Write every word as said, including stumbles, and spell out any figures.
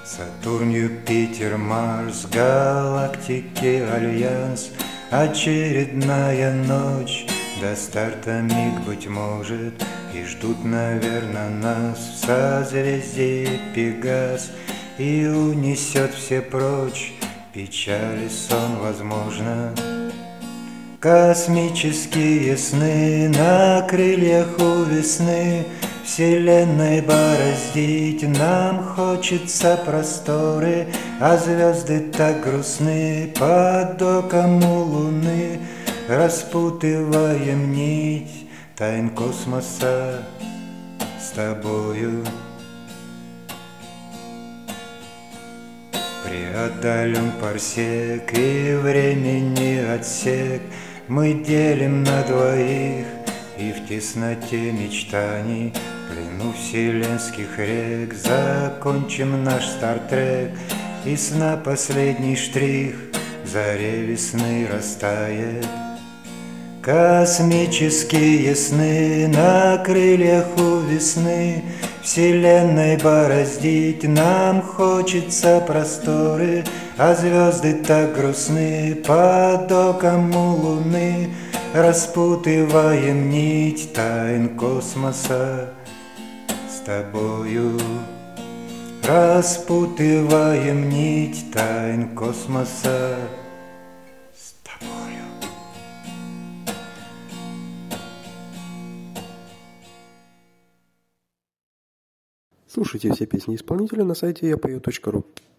Сатурн, Юпитер, Марс, галактики Альянс. Очередная ночь, до старта миг, быть может, и ждут, наверное, нас в созвездии Пегас. И унесет все прочь печали сон, возможно. Космические сны на крыльях у весны, Вселенной бороздить нам хочется просторы, а звезды так грустны под оком у луны. Распутываем нить тайн космоса с тобою. Преодолен парсек и времени отсек, мы делим на двоих, и в тесноте мечтаний, в плену вселенских рек, закончим наш стартрек, и сна последний штрих в заре весны растает. Космические сны на крыльях у весны, Вселенной бороздить нам хочется просторы, а звезды так грустны под оком у луны. Распутываем нить тайн космоса с тобою. Распутываем нить тайн космоса с тобою. Слушайте все песни исполнителя на сайте я пою точка ру.